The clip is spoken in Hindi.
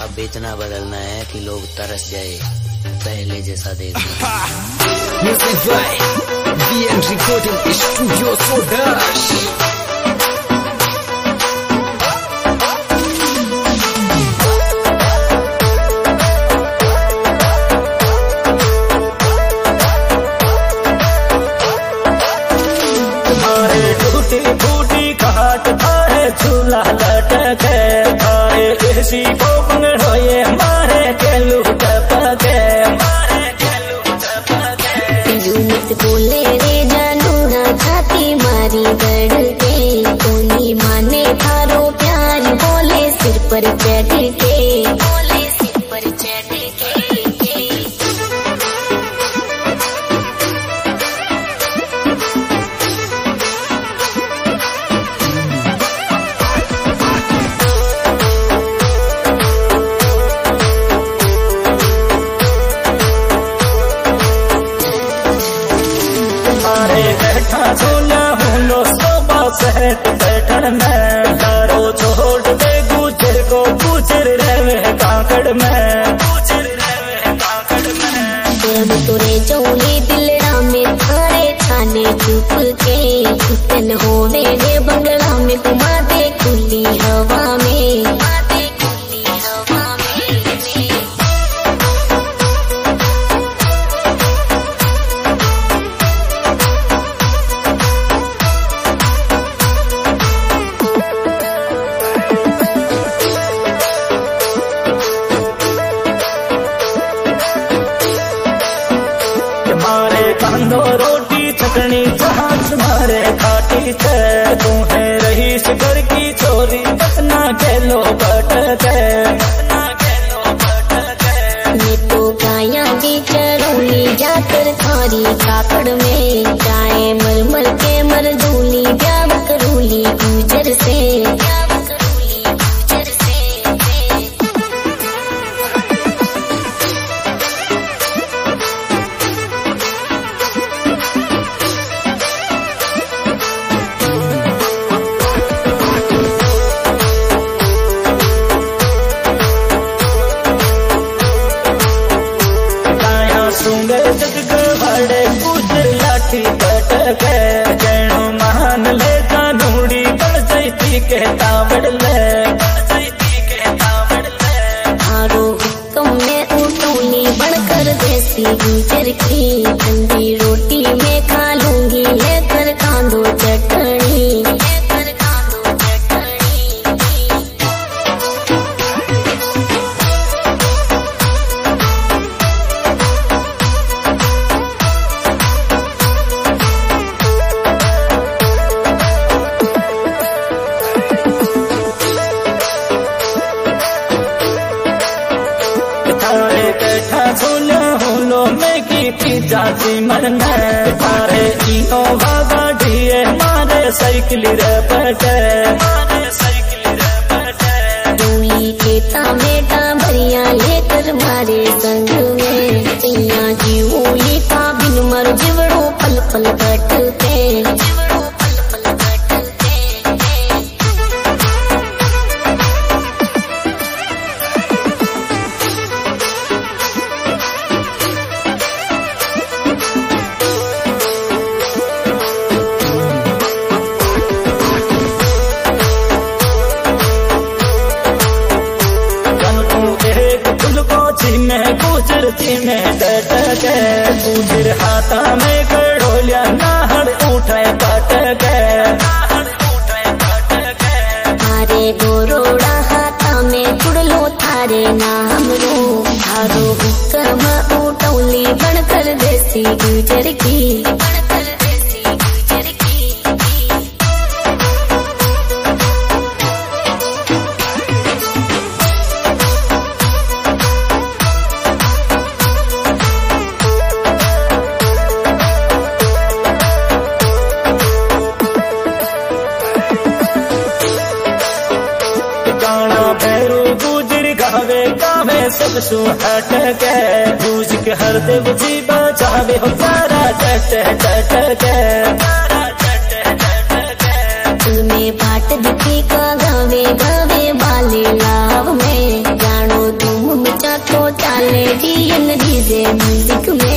अब इतना बदलना है कि लोग तरस जाए पहले जैसा देखना। Music by VN Recording Studio Sodash। फूटी खाट थारे झूला लटके थारे किसी को पंगड़ोए मारे के लूट पके मत बोले रे जानू ना छाती मारी धड़के कोनी माने थारो प्यार बोले सिर पर चढ़ के बोले सिर पर चढ़ के। बैठा झूला हूँ सोबा सेट बैठन में तारो छोड़ दे गुजर को गुजर रहे काकड़ में तुरे चौली दिलड़ा में थारे थाने चुप के कुतन होवे रे बंगला में घुमा दे खुली हवा में। कांदो रोटी चटनी जहाज मारे खाटी थे तू है रहीश घर की चोरी बसना के लो बटके मैं तो गाया भी चढ़ूली जाकर थारी काकड़ में जाए मर मर के मर दूली ब्याह करूली गुजर से। लाठी पटके जैनो मान ले कानूड़ी बन जैती के तावड़ ले हारो हुक्म में उठूली बनकर देसी गुजर की ठंडी रोटी में खा लूंगी लेकर कांदो चटनी। जाती मन में थारे इनो भागा ढिए मारे साइकिल रे पटे दूली खेता में भरिया लेकर मारे संग में चिया जीवली का बिन मर जिवड़ो पल पल भटके। गुजरती में डटके गुजर हाथा में गड़ोलिया नाहर उठे पटके थारे गोरोड़ा हाथा में जुड़लो थारे नाम रो थारो हुक्म उठौली बनकर देसी गुजर की। सब सु हट के भूज के हर देव जी बचावे हो सारा चट चट के में बाट दिखी का गावे गावे बाले लाभ में जानो VN डीजे म्यूजिक में।